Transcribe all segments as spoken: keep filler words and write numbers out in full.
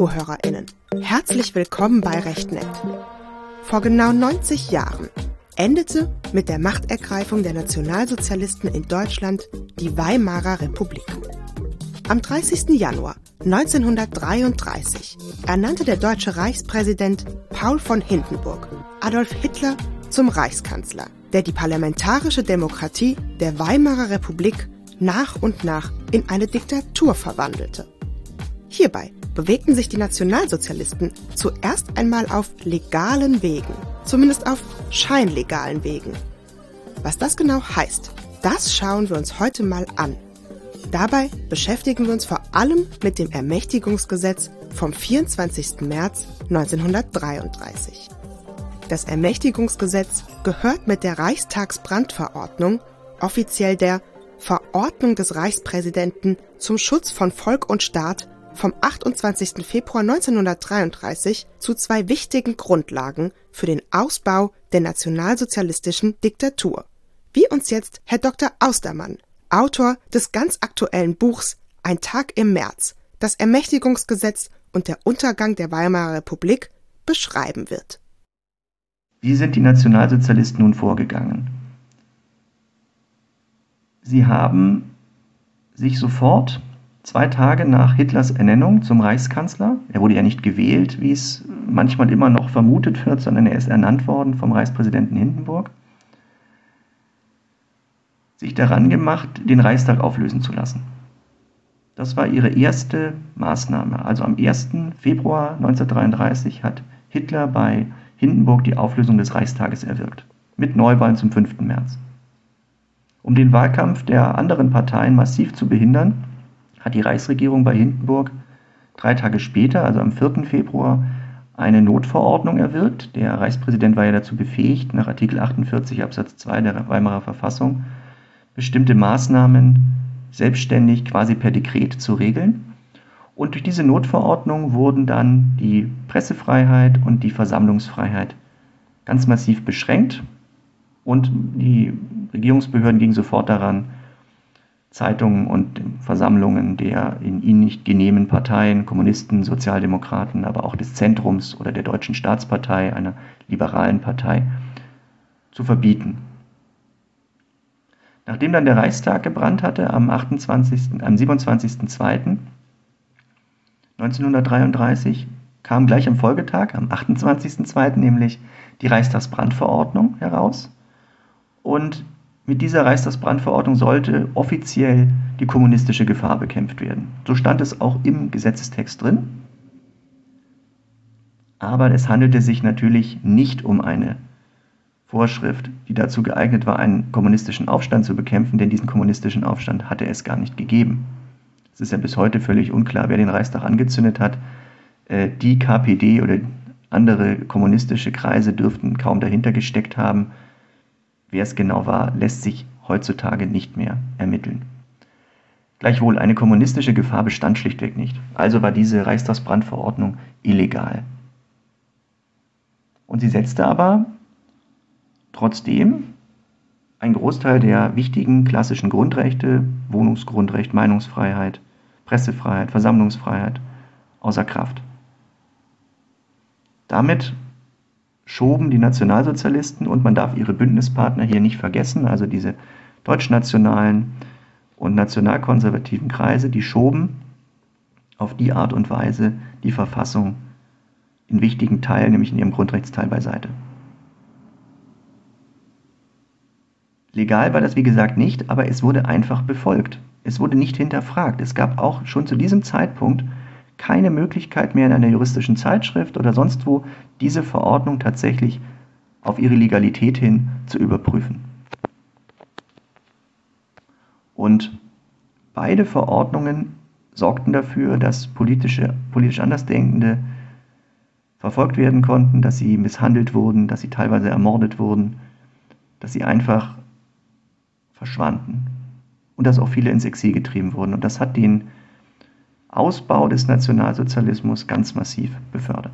ZuhörerInnen, herzlich willkommen bei Rechtnet. Vor genau neunzig Jahren endete mit der Machtergreifung der Nationalsozialisten in Deutschland die Weimarer Republik. Am dreißigsten Januar neunzehnhundertdreiunddreißig ernannte der deutsche Reichspräsident Paul von Hindenburg Adolf Hitler zum Reichskanzler, der die parlamentarische Demokratie der Weimarer Republik nach und nach in eine Diktatur verwandelte. Hierbei bewegten sich die Nationalsozialisten zuerst einmal auf legalen Wegen, zumindest auf scheinlegalen Wegen. Was das genau heißt, das schauen wir uns heute mal an. Dabei beschäftigen wir uns vor allem mit dem Ermächtigungsgesetz vom vierundzwanzigsten März neunzehnhundertdreiunddreißig. Das Ermächtigungsgesetz gehört mit der Reichstagsbrandverordnung, offiziell der Verordnung des Reichspräsidenten zum Schutz von Volk und Staat vom achtundzwanzigsten Februar neunzehnhundertdreiunddreißig zu zwei wichtigen Grundlagen für den Ausbau der nationalsozialistischen Diktatur. Wie uns jetzt Herr Doktor Austermann, Autor des ganz aktuellen Buchs Ein Tag im März, das Ermächtigungsgesetz und der Untergang der Weimarer Republik, beschreiben wird. Wie sind die Nationalsozialisten nun vorgegangen? Sie haben sich sofort zwei Tage nach Hitlers Ernennung zum Reichskanzler, er wurde ja nicht gewählt, wie es manchmal immer noch vermutet wird, sondern er ist ernannt worden vom Reichspräsidenten Hindenburg, sich daran gemacht, den Reichstag auflösen zu lassen. Das war ihre erste Maßnahme. Also am ersten Februar neunzehnhundertdreiunddreißig hat Hitler bei Hindenburg die Auflösung des Reichstages erwirkt, mit Neuwahlen zum fünften März. Um den Wahlkampf der anderen Parteien massiv zu behindern, hat die Reichsregierung bei Hindenburg drei Tage später, also am vierten Februar, eine Notverordnung erwirkt. Der Reichspräsident war ja dazu befähigt, nach Artikel achtundvierzig Absatz zwei der Weimarer Verfassung bestimmte Maßnahmen selbstständig quasi per Dekret zu regeln. Und durch diese Notverordnung wurden dann die Pressefreiheit und die Versammlungsfreiheit ganz massiv beschränkt. Und die Regierungsbehörden gingen sofort daran, Zeitungen und Versammlungen der in ihnen nicht genehmen Parteien, Kommunisten, Sozialdemokraten, aber auch des Zentrums oder der Deutschen Staatspartei, einer liberalen Partei, zu verbieten. Nachdem dann der Reichstag gebrannt hatte, am, achtundzwanzigsten, am siebenundzwanzigsten zweiten neunzehnhundertdreiunddreißig, kam gleich am Folgetag, am achtundzwanzigsten zweiten nämlich die Reichstagsbrandverordnung heraus. Und mit dieser Reichstagsbrandverordnung sollte offiziell die kommunistische Gefahr bekämpft werden. So stand es auch im Gesetzestext drin. Aber es handelte sich natürlich nicht um eine Vorschrift, die dazu geeignet war, einen kommunistischen Aufstand zu bekämpfen, denn diesen kommunistischen Aufstand hatte es gar nicht gegeben. Es ist ja bis heute völlig unklar, wer den Reichstag angezündet hat. Die K P D oder andere kommunistische Kreise dürften kaum dahinter gesteckt haben. Wer es genau war, lässt sich heutzutage nicht mehr ermitteln. Gleichwohl, eine kommunistische Gefahr bestand schlichtweg nicht. Also war diese Reichstagsbrandverordnung illegal. Und sie setzte aber trotzdem einen Großteil der wichtigen klassischen Grundrechte, Wohnungsgrundrecht, Meinungsfreiheit, Pressefreiheit, Versammlungsfreiheit, außer Kraft. Damit schoben die Nationalsozialisten, und man darf ihre Bündnispartner hier nicht vergessen, also diese deutschnationalen und nationalkonservativen Kreise, die schoben auf die Art und Weise die Verfassung in wichtigen Teilen, nämlich in ihrem Grundrechtsteil, beiseite. Legal war das, wie gesagt, nicht, aber es wurde einfach befolgt. Es wurde nicht hinterfragt. Es gab auch schon zu diesem Zeitpunkt keine Möglichkeit mehr in einer juristischen Zeitschrift oder sonst wo, diese Verordnung tatsächlich auf ihre Legalität hin zu überprüfen. Und beide Verordnungen sorgten dafür, dass politische, politisch Andersdenkende verfolgt werden konnten, dass sie misshandelt wurden, dass sie teilweise ermordet wurden, dass sie einfach verschwanden und dass auch viele ins Exil getrieben wurden. Und das hat den Ausbau des Nationalsozialismus ganz massiv befördert.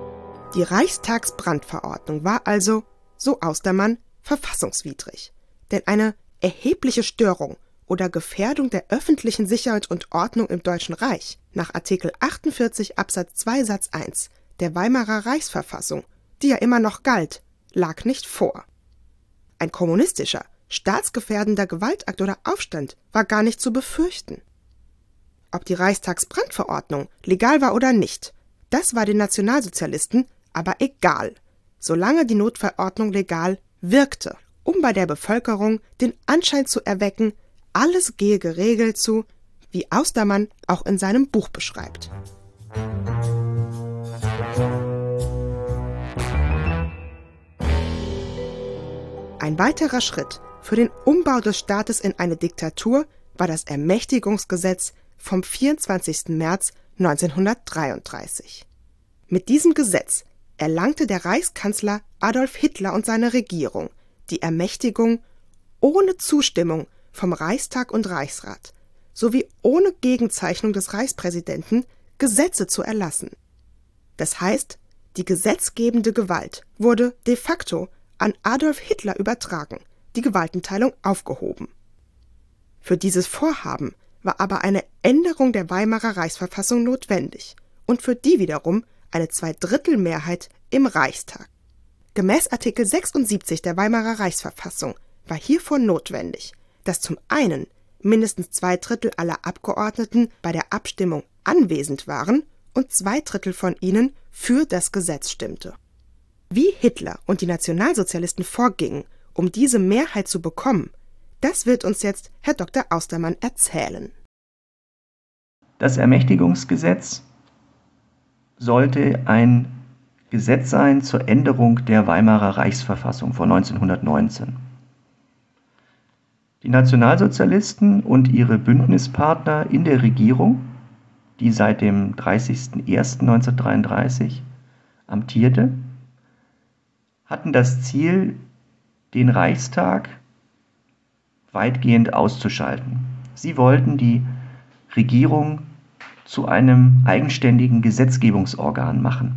Die Reichstagsbrandverordnung war also, so Austermann, verfassungswidrig. Denn eine erhebliche Störung oder Gefährdung der öffentlichen Sicherheit und Ordnung im Deutschen Reich nach Artikel achtundvierzig Absatz zwei Satz eins der Weimarer Reichsverfassung, die ja immer noch galt, lag nicht vor. Ein kommunistischer, staatsgefährdender Gewaltakt oder Aufstand war gar nicht zu befürchten. Ob die Reichstagsbrandverordnung legal war oder nicht, das war den Nationalsozialisten aber egal, solange die Notverordnung legal wirkte, um bei der Bevölkerung den Anschein zu erwecken, alles gehe geregelt zu, wie Austermann auch in seinem Buch beschreibt. Ein weiterer Schritt für den Umbau des Staates in eine Diktatur war das Ermächtigungsgesetz vom vierundzwanzigsten März neunzehnhundertdreiunddreißig. Mit diesem Gesetz erlangte der Reichskanzler Adolf Hitler und seine Regierung die Ermächtigung, ohne Zustimmung vom Reichstag und Reichsrat sowie ohne Gegenzeichnung des Reichspräsidenten Gesetze zu erlassen. Das heißt, die gesetzgebende Gewalt wurde de facto an Adolf Hitler übertragen, die Gewaltenteilung aufgehoben. Für dieses Vorhaben war aber eine Änderung der Weimarer Reichsverfassung notwendig und für die wiederum eine Zweidrittelmehrheit im Reichstag. Gemäß Artikel sechsundsiebzig der Weimarer Reichsverfassung war hierfür notwendig, dass zum einen mindestens zwei Drittel aller Abgeordneten bei der Abstimmung anwesend waren und zwei Drittel von ihnen für das Gesetz stimmte. Wie Hitler und die Nationalsozialisten vorgingen, um diese Mehrheit zu bekommen, das wird uns jetzt Herr Doktor Austermann erzählen. Das Ermächtigungsgesetz sollte ein Gesetz sein zur Änderung der Weimarer Reichsverfassung von neunzehnhundertneunzehn. Die Nationalsozialisten und ihre Bündnispartner in der Regierung, die seit dem dreißigsten ersten neunzehnhundertdreiunddreißig amtierte, hatten das Ziel, den Reichstag weitgehend auszuschalten. Sie wollten die Regierung zu einem eigenständigen Gesetzgebungsorgan machen.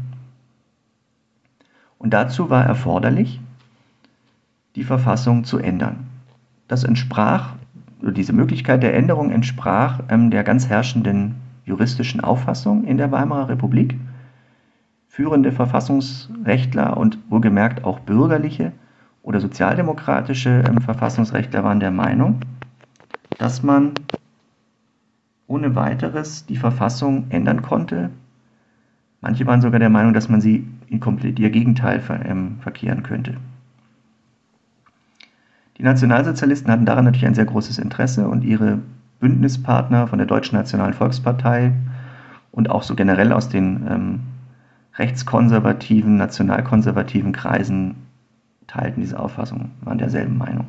Und dazu war erforderlich, die Verfassung zu ändern. Das entsprach, diese Möglichkeit der Änderung entsprach ähm, der ganz herrschenden juristischen Auffassung in der Weimarer Republik. Führende Verfassungsrechtler und wohlgemerkt auch bürgerliche oder sozialdemokratische ähm, Verfassungsrechtler waren der Meinung, dass man ohne weiteres die Verfassung ändern konnte. Manche waren sogar der Meinung, dass man sie in komplett ihr Gegenteil ver, ähm, verkehren könnte. Die Nationalsozialisten hatten daran natürlich ein sehr großes Interesse und ihre Bündnispartner von der Deutschen Nationalen Volkspartei und auch so generell aus den ähm, rechtskonservativen, nationalkonservativen Kreisen teilten diese Auffassung, waren derselben Meinung.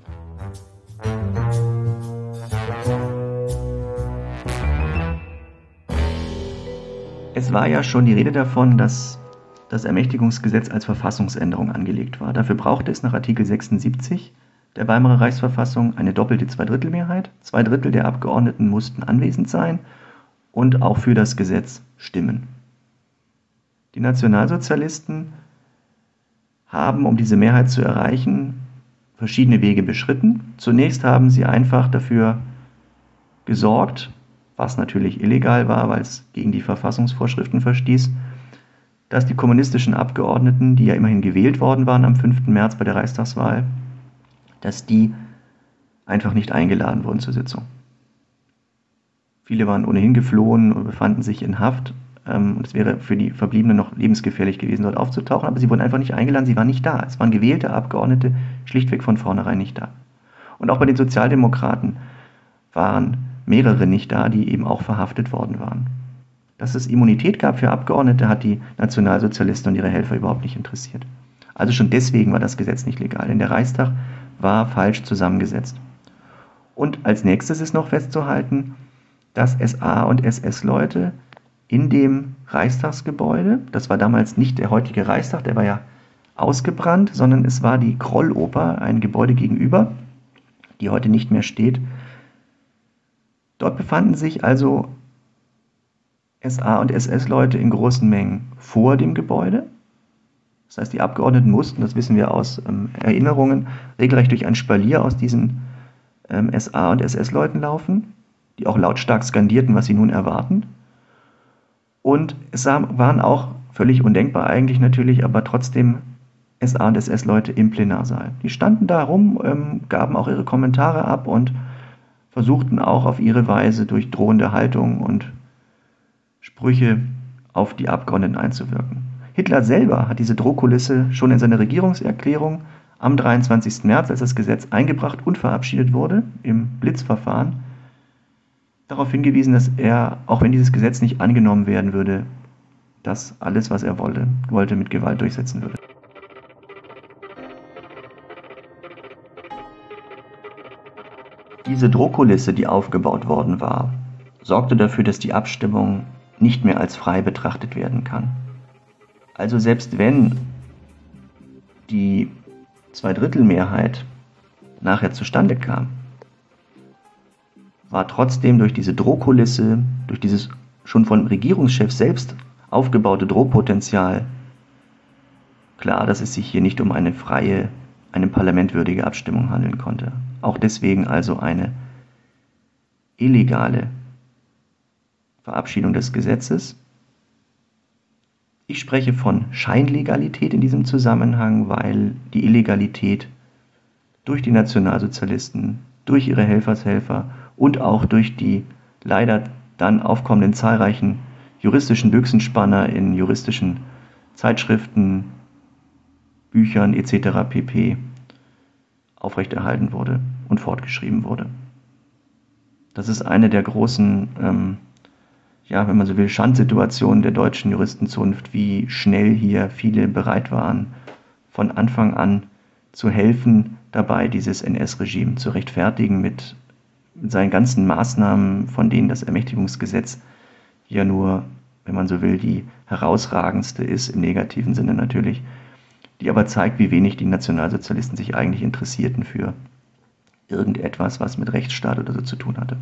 Es war ja schon die Rede davon, dass das Ermächtigungsgesetz als Verfassungsänderung angelegt war. Dafür brauchte es nach Artikel sechsundsiebzig der Weimarer Reichsverfassung eine doppelte Zweidrittelmehrheit. Zwei Drittel der Abgeordneten mussten anwesend sein und auch für das Gesetz stimmen. Die Nationalsozialisten haben, um diese Mehrheit zu erreichen, verschiedene Wege beschritten. Zunächst haben sie einfach dafür gesorgt, was natürlich illegal war, weil es gegen die Verfassungsvorschriften verstieß, dass die kommunistischen Abgeordneten, die ja immerhin gewählt worden waren am fünften März bei der Reichstagswahl, dass die einfach nicht eingeladen wurden zur Sitzung. Viele waren ohnehin geflohen und befanden sich in Haft. Und es wäre für die Verbliebenen noch lebensgefährlich gewesen, dort aufzutauchen, aber sie wurden einfach nicht eingeladen, sie waren nicht da. Es waren gewählte Abgeordnete schlichtweg von vornherein nicht da. Und auch bei den Sozialdemokraten waren mehrere nicht da, die eben auch verhaftet worden waren. Dass es Immunität gab für Abgeordnete, hat die Nationalsozialisten und ihre Helfer überhaupt nicht interessiert. Also schon deswegen war das Gesetz nicht legal, denn der Reichstag war falsch zusammengesetzt. Und als nächstes ist noch festzuhalten, dass S A- und S S-Leute in dem Reichstagsgebäude, das war damals nicht der heutige Reichstag, der war ja ausgebrannt, sondern es war die Krolloper, ein Gebäude gegenüber, die heute nicht mehr steht. Dort befanden sich also S A- und S S-Leute in großen Mengen vor dem Gebäude, Das heißt, die Abgeordneten mussten, das wissen wir aus ähm, Erinnerungen, regelrecht durch ein Spalier aus diesen ähm, S A- und S S-Leuten laufen, die auch lautstark skandierten, was sie nun erwarten. Und es waren auch völlig undenkbar eigentlich natürlich, aber trotzdem S A- und S S-Leute im Plenarsaal. Die standen da rum, ähm, gaben auch ihre Kommentare ab und versuchten auch auf ihre Weise durch drohende Haltung und Sprüche auf die Abgeordneten einzuwirken. Hitler selber hat diese Drohkulisse schon in seiner Regierungserklärung am dreiundzwanzigsten März, als das Gesetz eingebracht und verabschiedet wurde, im Blitzverfahren, darauf hingewiesen, dass er, auch wenn dieses Gesetz nicht angenommen werden würde, das alles, was er wollte, wollte mit Gewalt durchsetzen würde. Diese Drohkulisse, die aufgebaut worden war, sorgte dafür, dass die Abstimmung nicht mehr als frei betrachtet werden kann. Also selbst wenn die Zweidrittelmehrheit nachher zustande kam, war trotzdem durch diese Drohkulisse, durch dieses schon vom Regierungschef selbst aufgebaute Drohpotenzial klar, dass es sich hier nicht um eine freie, einem Parlament würdige Abstimmung handeln konnte. Auch deswegen also eine illegale Verabschiedung des Gesetzes. Ich spreche von Scheinlegalität in diesem Zusammenhang, weil die Illegalität durch die Nationalsozialisten, durch ihre Helfershelfer und auch durch die leider dann aufkommenden zahlreichen juristischen Büchsenspanner in juristischen Zeitschriften, Büchern et cetera pp. Aufrechterhalten wurde und fortgeschrieben wurde. Das ist eine der großen, ähm, ja, wenn man so will, Schandsituationen der deutschen Juristenzunft, wie schnell hier viele bereit waren, von Anfang an zu helfen, dabei dieses N S-Regime zu rechtfertigen mit, mit seinen ganzen Maßnahmen, von denen das Ermächtigungsgesetz ja nur, wenn man so will, die herausragendste ist, im negativen Sinne natürlich, die aber zeigt, wie wenig die Nationalsozialisten sich eigentlich interessierten für irgendetwas, was mit Rechtsstaat oder so zu tun hatte.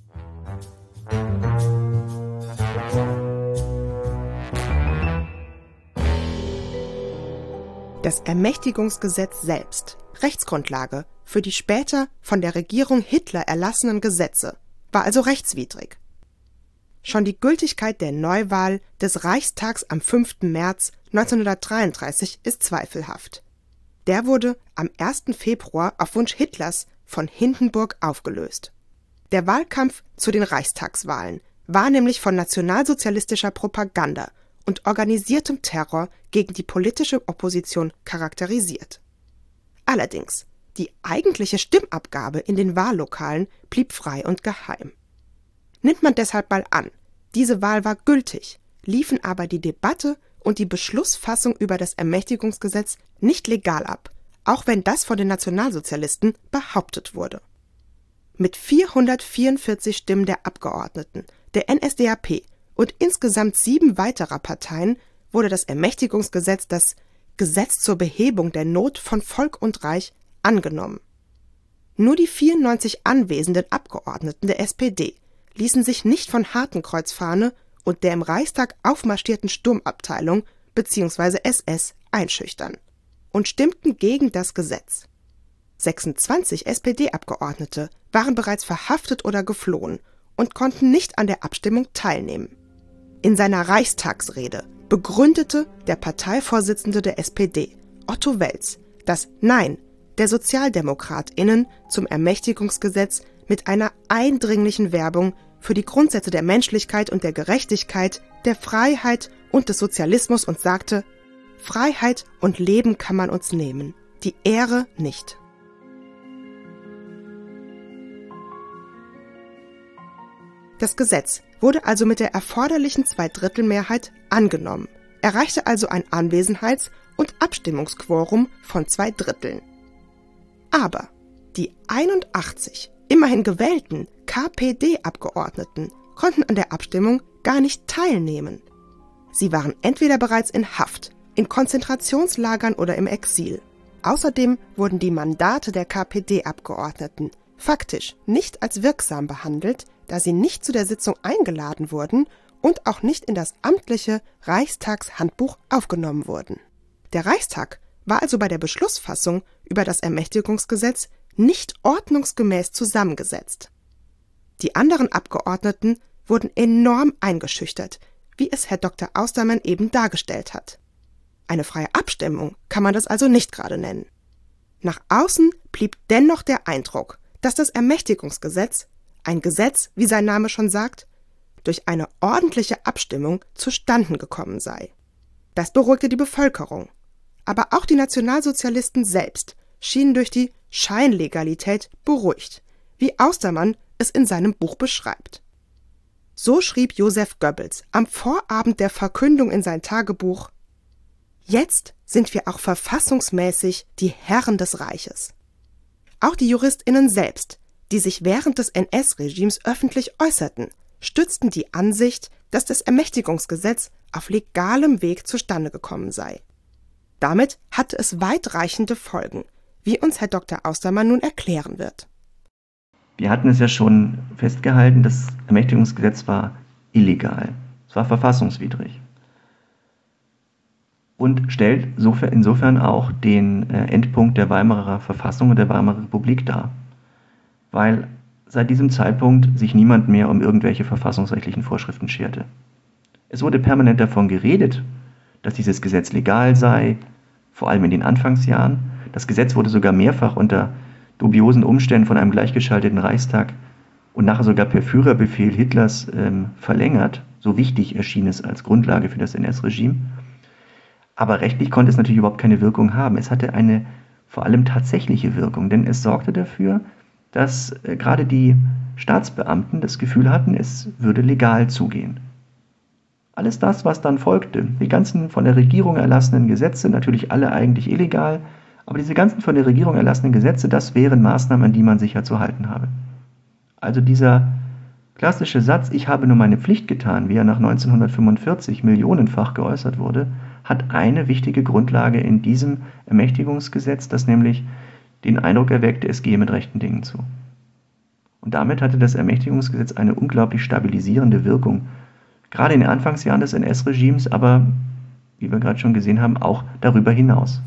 Das Ermächtigungsgesetz selbst, Rechtsgrundlage für die später von der Regierung Hitler erlassenen Gesetze, war also rechtswidrig. Schon die Gültigkeit der Neuwahl des Reichstags am fünften März neunzehnhundertdreiunddreißig ist zweifelhaft. Der wurde am ersten Februar auf Wunsch Hitlers von Hindenburg aufgelöst. Der Wahlkampf zu den Reichstagswahlen war nämlich von nationalsozialistischer Propaganda und organisiertem Terror gegen die politische Opposition charakterisiert. Allerdings, die eigentliche Stimmabgabe in den Wahllokalen blieb frei und geheim. Nimmt man deshalb mal an, diese Wahl war gültig, liefen aber die Debatte und die Beschlussfassung über das Ermächtigungsgesetz nicht legal ab, auch wenn das von den Nationalsozialisten behauptet wurde. Mit vierhundertvierundvierzig Stimmen der Abgeordneten, der N S D A P und insgesamt sieben weiterer Parteien wurde das Ermächtigungsgesetz, das Gesetz zur Behebung der Not von Volk und Reich, angenommen. Nur die vierundneunzig anwesenden Abgeordneten der S P D ließen sich nicht von Hakenkreuzfahne und der im Reichstag aufmarschierten Sturmabteilung bzw. S S einschüchtern und stimmten gegen das Gesetz. sechsundzwanzig S P D-Abgeordnete waren bereits verhaftet oder geflohen und konnten nicht an der Abstimmung teilnehmen. In seiner Reichstagsrede begründete der Parteivorsitzende der S P D, Otto Wels, das Nein der SozialdemokratInnen zum Ermächtigungsgesetz mit einer eindringlichen Werbung für die Grundsätze der Menschlichkeit und der Gerechtigkeit, der Freiheit und des Sozialismus und sagte: Freiheit und Leben kann man uns nehmen, die Ehre nicht. Das Gesetz wurde also mit der erforderlichen Zweidrittelmehrheit angenommen, erreichte also ein Anwesenheits- und Abstimmungsquorum von zwei Dritteln. Aber die einundachtzig immerhin gewählten K P D-Abgeordneten konnten an der Abstimmung gar nicht teilnehmen. Sie waren entweder bereits in Haft, in Konzentrationslagern oder im Exil. Außerdem wurden die Mandate der K P D-Abgeordneten faktisch nicht als wirksam behandelt, da sie nicht zu der Sitzung eingeladen wurden und auch nicht in das amtliche Reichstagshandbuch aufgenommen wurden. Der Reichstag war also bei der Beschlussfassung über das Ermächtigungsgesetz nicht ordnungsgemäß zusammengesetzt. Die anderen Abgeordneten wurden enorm eingeschüchtert, wie es Herr Doktor Austermann eben dargestellt hat. Eine freie Abstimmung kann man das also nicht gerade nennen. Nach außen blieb dennoch der Eindruck, dass das Ermächtigungsgesetz, ein Gesetz, wie sein Name schon sagt, durch eine ordentliche Abstimmung zustande gekommen sei. Das beruhigte die Bevölkerung. Aber auch die Nationalsozialisten selbst schienen durch die Scheinlegalität beruhigt, wie Austermann es in seinem Buch beschreibt. So schrieb Joseph Goebbels am Vorabend der Verkündung in sein Tagebuch: Jetzt sind wir auch verfassungsmäßig die Herren des Reiches. Auch die JuristInnen selbst, die sich während des N S-Regimes öffentlich äußerten, stützten die Ansicht, dass das Ermächtigungsgesetz auf legalem Weg zustande gekommen sei. Damit hatte es weitreichende Folgen, wie uns Herr Doktor Austermann nun erklären wird. Wir hatten es ja schon festgehalten, das Ermächtigungsgesetz war illegal. Es war verfassungswidrig. Und stellt insofern auch den Endpunkt der Weimarer Verfassung und der Weimarer Republik dar. Weil seit diesem Zeitpunkt sich niemand mehr um irgendwelche verfassungsrechtlichen Vorschriften scherte. Es wurde permanent davon geredet, dass dieses Gesetz legal sei, vor allem in den Anfangsjahren. Das Gesetz wurde sogar mehrfach unter dubiosen Umständen von einem gleichgeschalteten Reichstag und nachher sogar per Führerbefehl Hitlers ähm, verlängert. So wichtig erschien es als Grundlage für das N S-Regime. Aber rechtlich konnte es natürlich überhaupt keine Wirkung haben. Es hatte eine vor allem tatsächliche Wirkung, denn es sorgte dafür, dass äh, gerade die Staatsbeamten das Gefühl hatten, es würde legal zugehen. Alles das, was dann folgte, die ganzen von der Regierung erlassenen Gesetze, natürlich alle eigentlich illegal, aber diese ganzen von der Regierung erlassenen Gesetze, das wären Maßnahmen, an die man sich ja zu halten habe. Also dieser klassische Satz, ich habe nur meine Pflicht getan, wie er nach neunzehnhundertfünfundvierzig millionenfach geäußert wurde, hat eine wichtige Grundlage in diesem Ermächtigungsgesetz, das nämlich den Eindruck erweckte, es gehe mit rechten Dingen zu. Und damit hatte das Ermächtigungsgesetz eine unglaublich stabilisierende Wirkung, gerade in den Anfangsjahren des N S-Regimes, aber, wie wir gerade schon gesehen haben, auch darüber hinaus.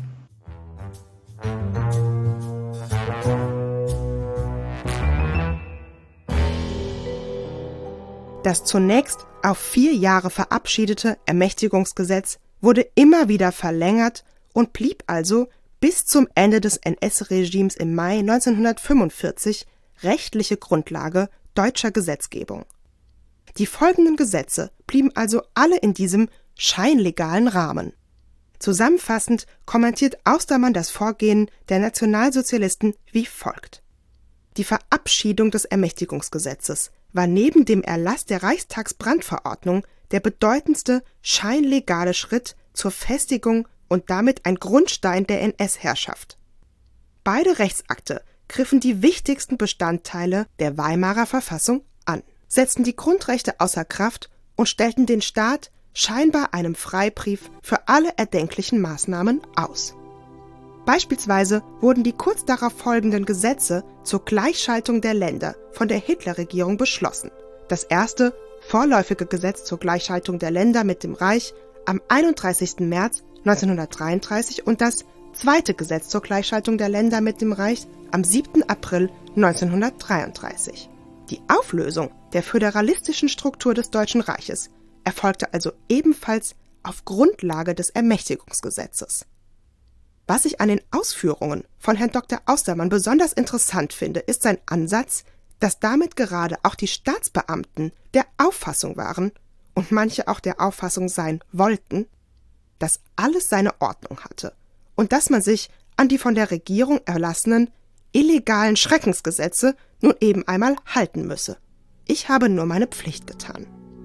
Das zunächst auf vier Jahre verabschiedete Ermächtigungsgesetz wurde immer wieder verlängert und blieb also bis zum Ende des N S-Regimes im Mai neunzehnhundertfünfundvierzig rechtliche Grundlage deutscher Gesetzgebung. Die folgenden Gesetze blieben also alle in diesem scheinlegalen Rahmen. Zusammenfassend kommentiert Austermann das Vorgehen der Nationalsozialisten wie folgt: Die Verabschiedung des Ermächtigungsgesetzes war neben dem Erlass der Reichstagsbrandverordnung der bedeutendste scheinlegale Schritt zur Festigung und damit ein Grundstein der N S-Herrschaft. Beide Rechtsakte griffen die wichtigsten Bestandteile der Weimarer Verfassung an, setzten die Grundrechte außer Kraft und stellten den Staat scheinbar einem Freibrief für alle erdenklichen Maßnahmen aus. Beispielsweise wurden die kurz darauf folgenden Gesetze zur Gleichschaltung der Länder von der Hitlerregierung beschlossen. Das erste, vorläufige Gesetz zur Gleichschaltung der Länder mit dem Reich am einunddreißigsten März neunzehnhundertdreiunddreißig und das zweite Gesetz zur Gleichschaltung der Länder mit dem Reich am siebten April neunzehnhundertdreiunddreißig. Die Auflösung der föderalistischen Struktur des Deutschen Reiches erfolgte also ebenfalls auf Grundlage des Ermächtigungsgesetzes. Was ich an den Ausführungen von Herrn Doktor Austermann besonders interessant finde, ist sein Ansatz, dass damit gerade auch die Staatsbeamten der Auffassung waren und manche auch der Auffassung sein wollten, dass alles seine Ordnung hatte und dass man sich an die von der Regierung erlassenen illegalen Schreckensgesetze nun eben einmal halten müsse. Ich habe nur meine Pflicht getan.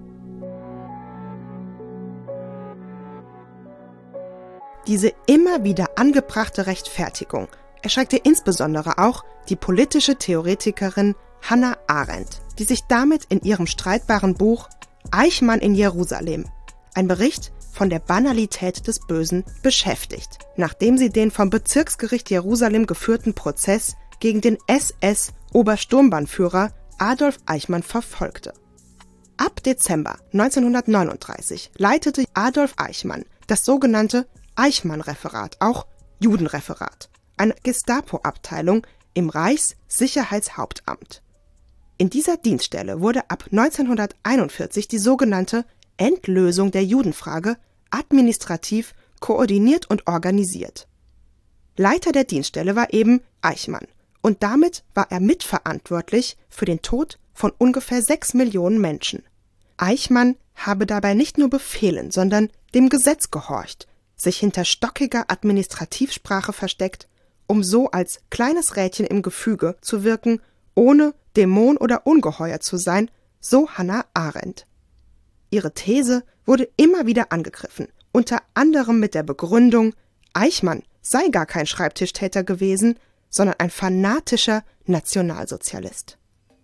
Diese immer wieder angebrachte Rechtfertigung erschreckte insbesondere auch die politische Theoretikerin Hannah Arendt, die sich damit in ihrem streitbaren Buch Eichmann in Jerusalem, ein Bericht von der Banalität des Bösen, beschäftigt, nachdem sie den vom Bezirksgericht Jerusalem geführten Prozess gegen den S S-Obersturmbannführer Adolf Eichmann verfolgte. Ab Dezember neunzehnhundertneununddreißig leitete Adolf Eichmann das sogenannte Eichmann-Referat, auch Judenreferat, eine Gestapo-Abteilung im Reichssicherheitshauptamt. In dieser Dienststelle wurde ab neunzehnhunderteinundvierzig die sogenannte Endlösung der Judenfrage administrativ koordiniert und organisiert. Leiter der Dienststelle war eben Eichmann und damit war er mitverantwortlich für den Tod von ungefähr sechs Millionen Menschen. Eichmann habe dabei nicht nur Befehlen, sondern dem Gesetz gehorcht, sich hinter stockiger Administrativsprache versteckt, um so als kleines Rädchen im Gefüge zu wirken, ohne Dämon oder Ungeheuer zu sein, so Hannah Arendt. Ihre These wurde immer wieder angegriffen, unter anderem mit der Begründung, Eichmann sei gar kein Schreibtischtäter gewesen, sondern ein fanatischer Nationalsozialist.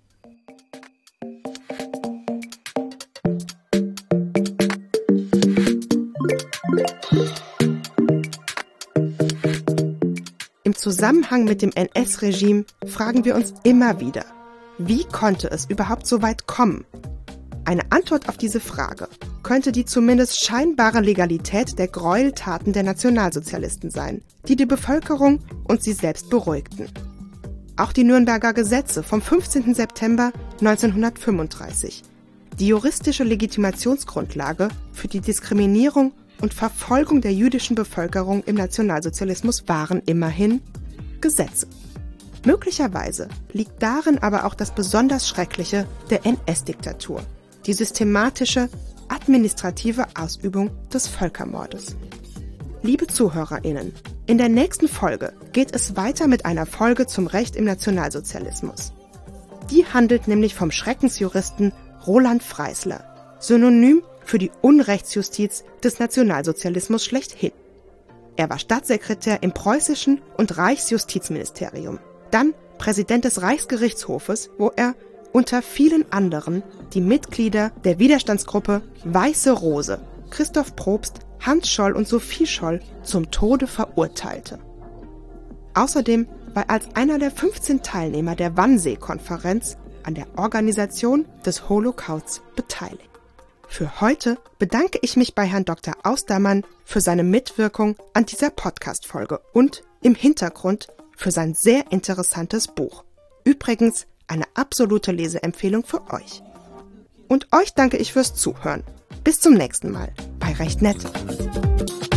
Im Zusammenhang mit dem N S-Regime fragen wir uns immer wieder, wie konnte es überhaupt so weit kommen? Eine Antwort auf diese Frage könnte die zumindest scheinbare Legalität der Gräueltaten der Nationalsozialisten sein, die die Bevölkerung und sie selbst beruhigten. Auch die Nürnberger Gesetze vom fünfzehnten September neunzehnhundertfünfunddreißig, die juristische Legitimationsgrundlage für die Diskriminierung und Verfolgung der jüdischen Bevölkerung im Nationalsozialismus, waren immerhin Gesetze. Möglicherweise liegt darin aber auch das besonders Schreckliche der N S-Diktatur, die systematische, administrative Ausübung des Völkermordes. Liebe ZuhörerInnen, in der nächsten Folge geht es weiter mit einer Folge zum Recht im Nationalsozialismus. Die handelt nämlich vom Schreckensjuristen Roland Freisler, Synonym für die Unrechtsjustiz des Nationalsozialismus schlechthin. Er war Staatssekretär im preußischen und Reichsjustizministerium, dann Präsident des Reichsgerichtshofes, wo er unter vielen anderen die Mitglieder der Widerstandsgruppe Weiße Rose, Christoph Probst, Hans Scholl und Sophie Scholl zum Tode verurteilte. Außerdem war er als einer der fünfzehn Teilnehmer der Wannsee-Konferenz an der Organisation des Holocausts beteiligt. Für heute bedanke ich mich bei Herrn Doktor Austermann für seine Mitwirkung an dieser Podcast-Folge und im Hintergrund für sein sehr interessantes Buch. Übrigens eine absolute Leseempfehlung für euch. Und euch danke ich fürs Zuhören. Bis zum nächsten Mal bei Recht Nett.